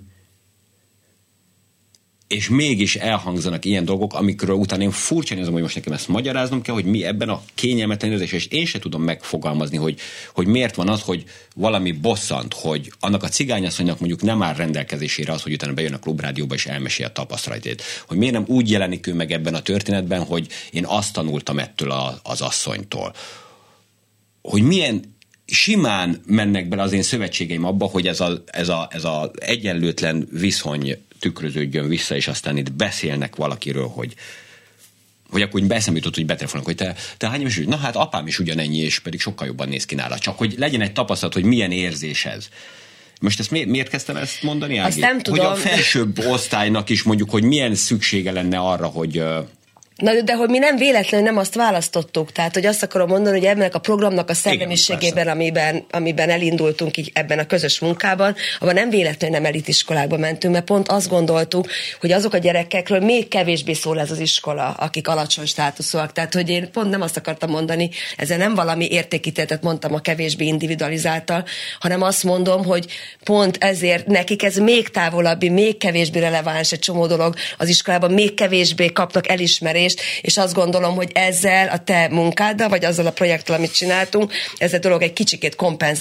és mégis elhangzanak ilyen dolgok, amikről utána én furcsán érzem, hogy most nekem ezt magyaráznom kell, hogy mi ebben a kényelmetlen érzés, és én se tudom megfogalmazni, hogy miért van az, hogy valami bosszant, hogy annak a cigányasszonynak mondjuk nem áll rendelkezésére az, hogy utána bejön a Klubrádióba és elmesél a tapasztalatét. Hogy miért nem úgy jelenik ő meg ebben a történetben, hogy én azt tanultam ettől az asszonytól. Hogy milyen simán mennek bele az én szövetségeim abba, hogy ez a egyenlőtlen viszony tükröződjön vissza, és aztán itt beszélnek valakiről, hogy akkor úgy eszembe jutott, hogy betelefonálok, hogy te hány éves vagy? Na hát apám is ugyanennyi, és pedig sokkal jobban néz ki nála. Csak hogy legyen egy tapasztalat, hogy milyen érzés ez. Most ezt miért kezdtem ezt mondani, Ági? Azt nem tudom. Hogy a felsőbb osztálynak is mondjuk, hogy milyen szüksége lenne arra, hogy... Na, de hogy mi nem véletlenül nem azt választottuk. Tehát, hogy azt akarom mondani, hogy ebben a programnak a szellemiségében, amiben elindultunk így ebben a közös munkában, abban nem véletlenül nem elitiskolákba mentünk, mert pont azt gondoltuk, hogy azok a gyerekekről még kevésbé szól ez az iskola, akik alacsony státuszúak. Tehát, hogy én pont nem azt akartam mondani, ezzel nem valami értékítéletet mondtam a kevésbé individualizáltal, hanem azt mondom, hogy pont ezért nekik ez még távolabbi, még kevésbé releváns egy csomó dolog az iskolában, még kevésbé kapnak elismerést, és azt gondolom, hogy ezzel a te munkáddal, vagy azzal a projekttel, amit csináltunk, ez a dolog egy kicsikét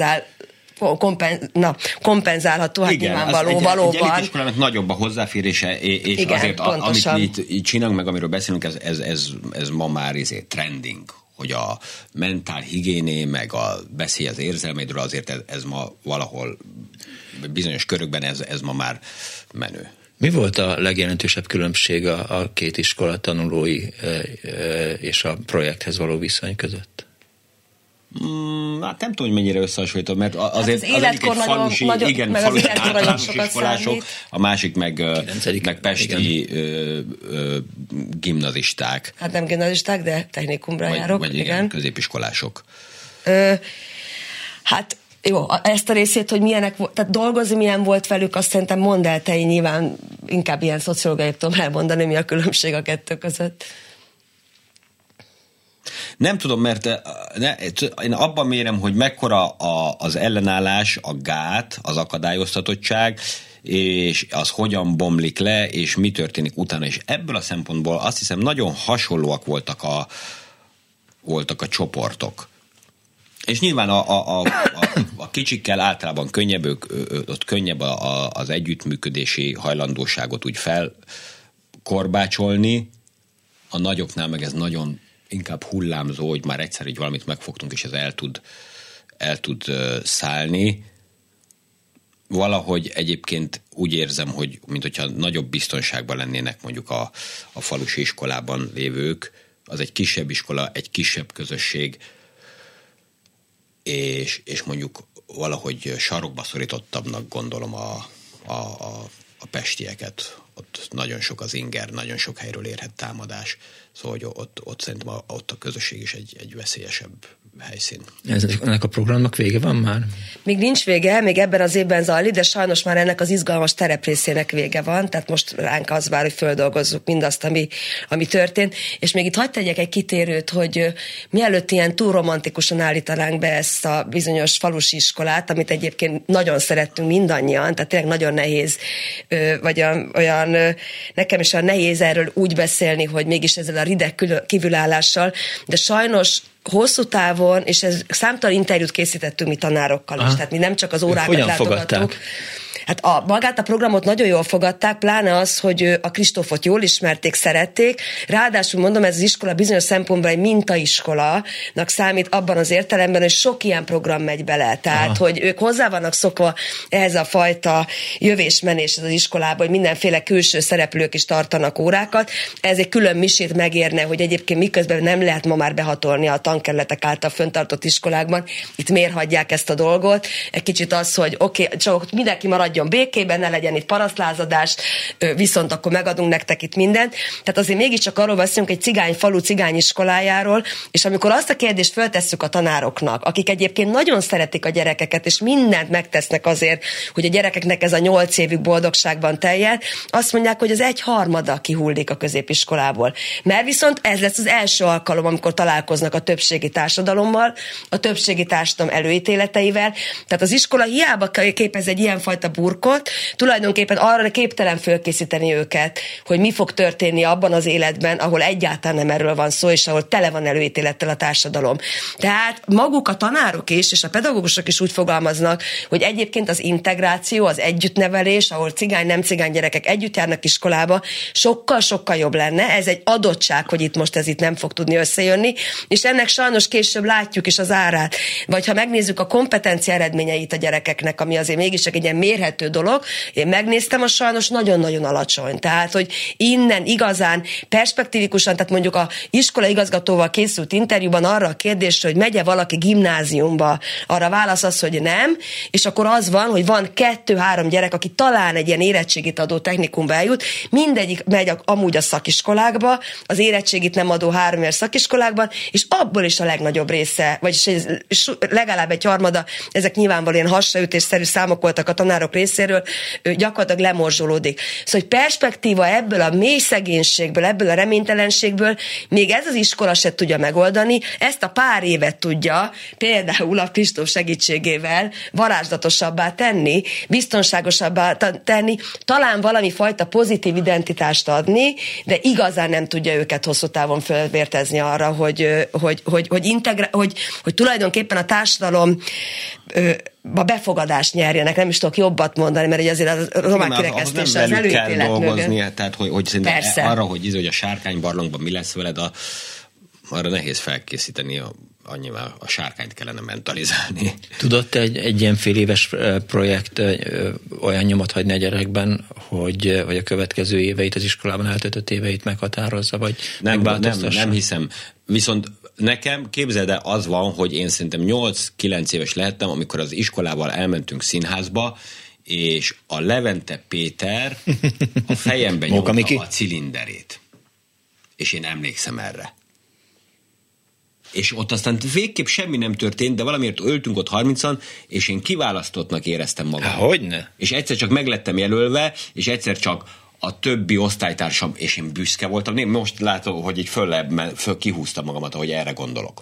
kompenzálható, hát nyilvánvaló, valóban. Egy elitiskolának nagyobb a hozzáférése, és igen, azért, amit mi itt csinálunk, meg amiről beszélünk, ez ma már trending, hogy a mentál higiéné, meg a beszély az érzelmeidről, azért ez ma valahol bizonyos körökben ez ma már menő. Mi volt a legjelentősebb különbség a két iskola tanulói és a projekthez való viszony között? Hát nem tudom, hogy mennyire összehasonlítom, mert azért az életkor egy falusi, igen, falusi általános iskolások, a másik meg pesti gimnazisták. Hát nem gimnazisták, de technikumra járok. Vagy igen, középiskolások. Hát jó, ezt a részét, hogy milyenek, tehát dolgozni milyen volt velük, azt szerintem mondd el te, nyilván inkább ilyen szociológiai tudom elmondani, mi a különbség a kettő között. Nem tudom, mert én abban mérem, hogy mekkora az ellenállás, a gát, az akadályoztatottság, és az hogyan bomlik le, és mi történik utána. És ebből a szempontból azt hiszem nagyon hasonlóak voltak a csoportok. És nyilván a kicsikkel általában könnyebb, ott könnyebb az együttműködési hajlandóságot úgy felkorbácsolni, a nagyoknál meg ez nagyon inkább hullámzó, hogy már egyszer így valamit megfogtunk, és ez el tud szállni. Valahogy egyébként úgy érzem, hogy mint hogyha nagyobb biztonságban lennének mondjuk a falusi iskolában lévők, az egy kisebb iskola, egy kisebb közösség, és mondjuk valahogy sarokba szorítottabbnak gondolom a pestieket. Ott nagyon sok az inger, nagyon sok helyről érhet támadás. Szóval hogy ott szerintem ott a közösség is egy veszélyesebb helyszín. Ennek a programnak vége van már? Még nincs vége, még ebben az évben zajlik, de sajnos már ennek az izgalmas tereprészének vége van, tehát most ránk az vár, hogy földolgozzuk mindazt, ami történt. És még itt hadd tegyek egy kitérőt, hogy mielőtt ilyen túl romantikusan állítanánk be ezt a bizonyos falusi iskolát, amit egyébként nagyon szerettünk mindannyian, tehát tényleg nagyon nehéz, vagy olyan nekem is olyan nehéz erről úgy beszélni, hogy mégis ezzel a rideg kívülállással, de sajnos hosszú távon, és ez számtalan interjút készítettünk mi tanárokkal is, tehát mi nem csak az órákat látogattuk. Hát magát a programot nagyon jól fogadták, pláne az, hogy a Kristófot jól ismerték, szerették. Ráadásul mondom, ez az iskola bizonyos szempontból egy mintaiskolanak számít abban az értelemben, hogy sok ilyen program megy bele. Tehát, hogy ők hozzá vannak szokva ehhez a fajta jövés-menés az iskolába, hogy mindenféle külső szereplők is tartanak órákat. Ez egy külön misét megérne, hogy egyébként miközben nem lehet ma már behatolni a tankerületek által fenntartott iskolákban. Itt miért hagyják ezt a dolgot? Egy kicsit az, hogy oké, csak mindenki maradjon békében, ne legyen itt parasztlázadás, viszont akkor megadunk nektek itt mindent. Tehát azért mégiscsak arról beszélünk egy cigányfalu, cigányiskolájáról, és amikor azt a kérdést föltesszük a tanároknak, akik egyébként nagyon szeretik a gyerekeket, és mindent megtesznek azért, hogy a gyerekeknek ez a 8 évük boldogságban teljen, azt mondják, hogy az 1/3 kihullik a középiskolából. Mert viszont ez lesz az első alkalom, amikor találkoznak a többségi társadalommal, a többségi társadalom előítéleteivel. Tehát az iskola hiába képez egy ilyenfajta burkot, tulajdonképpen arra képtelen fölkészíteni őket, hogy mi fog történni abban az életben, ahol egyáltalán nem erről van szó, és ahol tele van előítélettel a társadalom. Tehát maguk a tanárok is, és a pedagógusok is úgy fogalmaznak, hogy egyébként az integráció, az együttnevelés, ahol cigány, nem cigány gyerekek együtt járnak iskolába, sokkal-sokkal jobb lenne. Ez egy adottság, hogy ez itt nem fog tudni összejönni, és ennek sajnos később látjuk is az árát. Vagy ha megnézzük a kompetencia eredményeit a gyerekeknek, ami azért mégiscsak egy ilyen mérhető dolog, én megnéztem, a sajnos nagyon-nagyon alacsony. Tehát, hogy innen igazán perspektívikusan, tehát mondjuk a iskola igazgatóval készült interjúban arra a kérdésre, hogy megye valaki gimnáziumba, arra válasz az, hogy nem, és akkor az van, hogy van 2-3 gyerek, aki talán egy ilyen érettségit adó technikumba eljut, mindegyik megy amúgy a szakiskolákba, az érettségit nem adó 3 éves szakiskolákban, és abból is a legnagyobb része, vagyis legalább 1/3, ezek nyilvánvalóan ilyen hasraütésszerű számok voltak a tanárok részéről, gyakorlatilag lemorzsolódik. Szóval, hogy perspektíva ebből a mély szegénységből, ebből a reménytelenségből még ez az iskola se tudja megoldani, ezt a pár évet tudja például a Kristóf segítségével varázslatosabbá tenni, biztonságosabbá tenni, talán valami fajta pozitív identitást adni, de igazán nem tudja őket hosszú távon felvértezni arra, hogy tulajdonképpen a társadalom a befogadást nyerjenek, nem is tudok jobbat mondani, mert ugye azért a romák kirekesztése az előítélet mögött. Tehát, hogy szerintem arra, hogy a sárkánybarlangban mi lesz veled, arra nehéz felkészíteni, annyival a sárkányt kellene mentalizálni. Tudott egy ilyen féléves projekt olyan nyomot hagyni a gyerekben, hogy a következő éveit, az iskolában eltöltött éveit meghatározza, vagy megváltoztassa? Nem hiszem. Viszont nekem, képzeld el, az van, hogy én szerintem 8-9 éves lehettem, amikor az iskolával elmentünk színházba, és a Levente Péter a fejemben nyomta a cilinderét. És én emlékszem erre. És ott aztán végképp semmi nem történt, de valamiért öltünk ott 30-an, és én kiválasztottnak éreztem magam. Hogyne? És egyszer csak meglettem jelölve, és egyszer csak a többi osztálytársam, és én büszke voltam. Én most látom, hogy így föl kihúztam magamat, ahogy erre gondolok.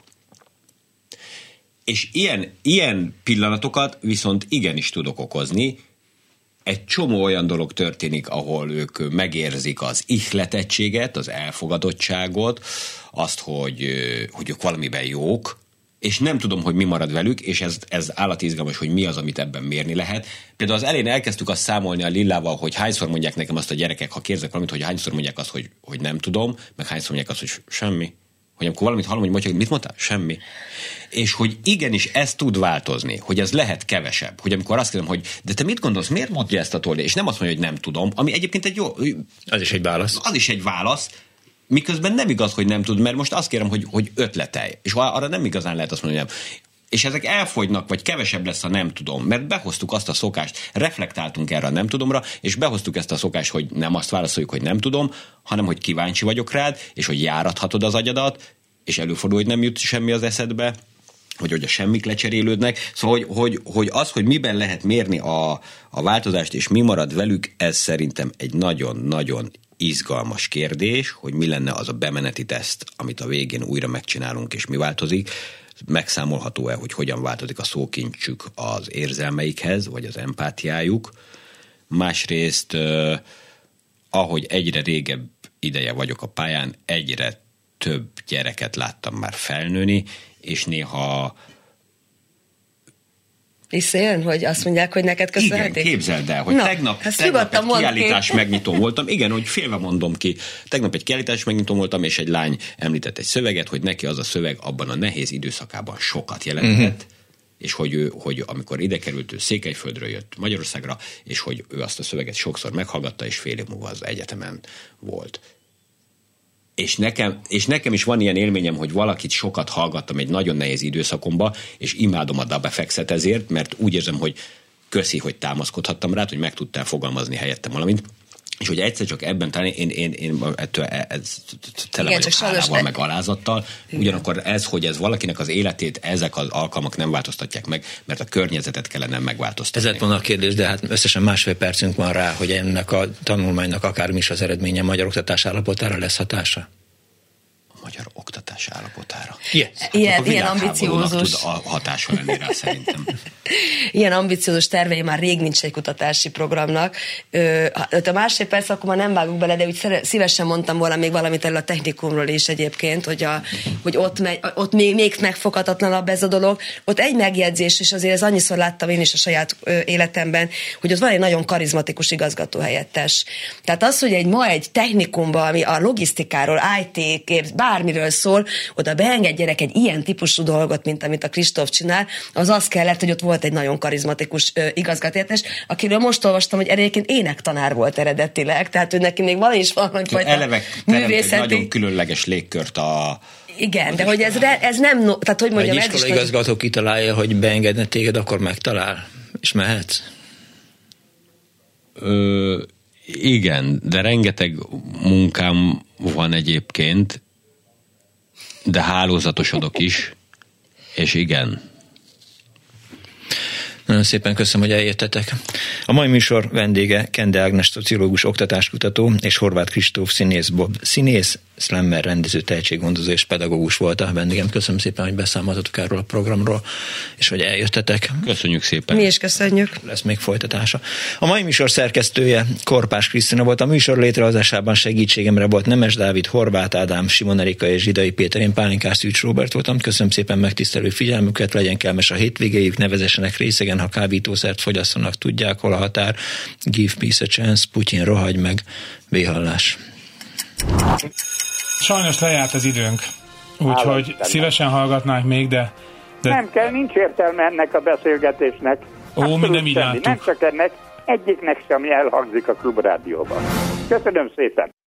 És ilyen pillanatokat viszont igenis tudok okozni. Egy csomó olyan dolog történik, ahol ők megérzik az ihletettséget, az elfogadottságot, azt, hogy ők valamiben jók, és nem tudom, hogy mi marad velük, és ez állati izgalmas, hogy mi az, amit ebben mérni lehet. Például az elején elkezdtük azt számolni a Lillával, hogy hányszor mondják nekem azt a gyerekek, ha kérdezek valamit, hogy hányszor mondják azt, hogy nem tudom, meg hányszor mondják azt, hogy semmi. Hogy amikor valamit hallom, hogy mondják, mit mondtál? Semmi. És hogy igenis ez tud változni, hogy ez lehet kevesebb. Hogy amikor azt kérdem, hogy de te mit gondolsz, miért mondja ezt a Toldi? És nem azt mondja, hogy nem tudom, ami egyébként egy jó... Az is egy válasz. Az is egy válasz, miközben nem igaz, hogy nem tud, mert most azt kérem, hogy ötletelj. És arra nem igazán lehet azt mondani, hogy nem. És ezek elfogynak, vagy kevesebb lesz a nem tudom, mert behoztuk azt a szokást, reflektáltunk erre a nem tudomra, és behoztuk ezt a szokást, hogy nem azt válaszoljuk, hogy nem tudom, hanem hogy kíváncsi vagyok rád, és hogy járathatod az agyadat, és előfordul, hogy nem jut semmi az eszedbe, hogy a semmik lecserélődnek. Szóval, hogy az, hogy miben lehet mérni a változást, és mi marad velük, ez szerintem egy nagyon-nagyon izgalmas kérdés, hogy mi lenne az a bemeneti teszt, amit a végén újra megcsinálunk, és mi változik. Megszámolható-e, hogy hogyan változik a szókincsük az érzelmeikhez, vagy az empátiájuk. Másrészt, ahogy egyre régebb ideje vagyok a pályán, egyre több gyereket láttam már felnőni, és néha... Visszajön, hogy azt mondják, hogy neked köszönhetik? Igen, képzeld el, hogy tegnap egy kiállítás megnyitó voltam. Igen, hogy félve mondom ki. Tegnap egy kiállítás megnyitó voltam, és egy lány említett egy szöveget, hogy neki az a szöveg abban a nehéz időszakában sokat jelentett, és hogy amikor ide került, ő Székelyföldről jött Magyarországra, és hogy ő azt a szöveget sokszor meghallgatta, és fél év múlva az egyetemen volt. És nekem is van ilyen élményem, hogy valakit sokat hallgattam egy nagyon nehéz időszakomba, és imádom a DubFX-et ezért, mert úgy érzem, hogy köszi, hogy támaszkodhattam rá, hogy meg tudtál fogalmazni helyettem valamit, és hogy egyszer csak ebben talán én ettől tele vagyok hálával, meg alázattal, ugyanakkor hogy ez valakinek az életét ezek az alkalmak nem változtatják meg, mert a környezetet kellene megváltoztatni. Ez volna a kérdés, de hát összesen másfél percünk van rá, hogy ennek a tanulmánynak akármi is az eredménye magyar oktatás állapotára lesz hatása? Magyar oktatás állapotára. Yes. Ilyen ambiciózus. Tud a hatása lenni rá, szerintem. Ilyen ambiciózus tervei már rég nincs egy kutatási programnak. A másfél perc, akkor már nem vágunk bele, de úgy szívesen mondtam volna még valamit erről a technikumról is egyébként, hogy ott még megfoghatatlan ez a dolog. Ott egy megjegyzés, és azért ez annyiszor láttam én is a saját életemben, hogy ott van egy nagyon karizmatikus igazgatóhelyettes. Tehát az, hogy egy technikumban, ami a logisztikáról, IT, bármiről szól, oda beengedjenek egy ilyen típusú dolgot, mint amit a Kristóf csinál, az azt kellett, hogy ott volt egy nagyon karizmatikus igazgatóhelyettes, akiről most olvastam, hogy egyébként énektanár volt eredetileg, tehát ő neki még valami is valamifajta művészeti... nagyon különleges légkört Igen, de hogy ez nem... Tehát, hogy mondjam, egy iskola igazgató kitalálja, hogy beengedne téged, akkor megtalál, és mehetsz? Igen, de rengeteg munkám van egyébként, de hálózatosodok is, és igen. Nagyon szépen köszönöm, hogy eljöttetek. A mai műsor vendége Kende Ágnes szociológus, oktatáskutató, és Horváth Kristóf színész, slammer, rendező, tehetséggondozó és pedagógus volt a vendégem. Köszönöm szépen, hogy beszámoltatok erről a programról, és hogy eljöttetek. Köszönjük szépen. Mi is köszönjük. Lesz még folytatása. A mai műsor szerkesztője Korpás Krisztina volt. A műsor létrehozásában segítségemre volt Nemes Dávid, Horváth Ádám, Simon Erika és Zsidai Péter. Én Pálinkás Szűcs Róbert voltam. Köszönöm szépen megtisztelő figyelmüket, legyen kellemes a hétvégéjük, ne vezessenek részegen, ha kábítószert fogyasszanak, tudják, hol a határ. Give peace a chance, Putyin rohagy meg, véhallás. Sajnos lejárt az időnk, úgyhogy szívesen hallgatnánk még, de... Nem kell, nincs értelme ennek a beszélgetésnek. Ó, mi nem így nem csak ennek, egyiknek sem elhangzik a Klubrádióban. Köszönöm szépen!